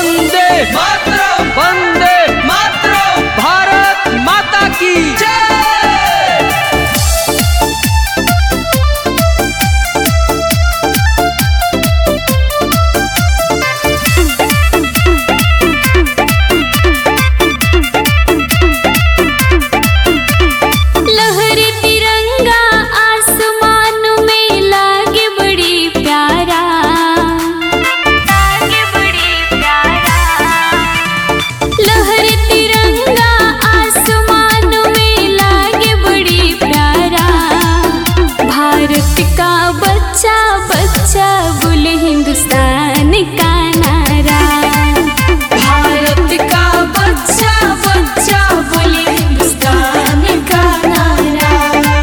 वंदे मातरम, वंदे मातरम, भारत माता की जय। बच्चा बच्चा बोले हिंदुस्तान का नारा, भारत का बच्चा बच्चा बोले हिंदुस्तान का नारा।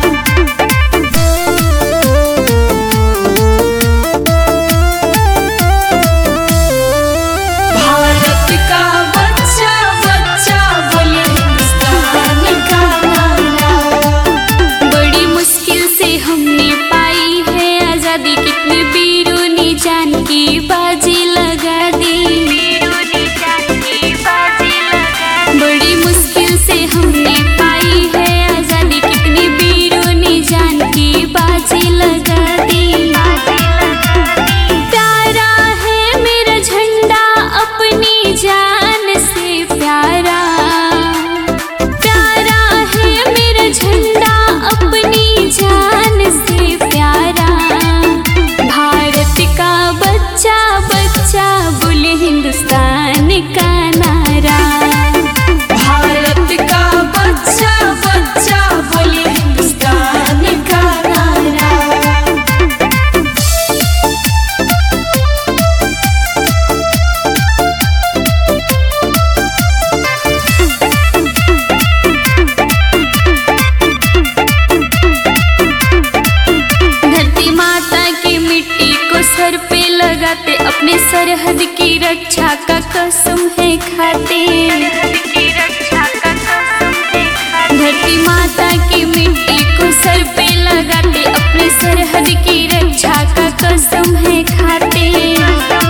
भारत का बच्चा बच्चा बोले हिंदुस्तान का नारा। बड़ी मुश्किल से हमने पाई है आजादी, कितने वीरों ने जान की बाजी लगा दी। बड़ी मुश्किल से हमने पाई है आजादी, कितने वीरों ने जान की बाजी लगा दी। प्यारा है मेरा झंडा अपनी जान से प्यारा, प्यारा है मेरा झंडा अपनी जान से प्यारा। भारत का बच्चा बच्चा बोले हिंदुस्तान का नारा, भारत का बच्चा बच्चा बोले हिंदुस्तान का नारा। धरती माता की मिट्टी को सर पे लगाते, अपने सरहद की रक्षा का कसम है खाते। धरती माता की मिट्टी को सर पे लगाते, अपने सरहद की रक्षा का कसम है खाते।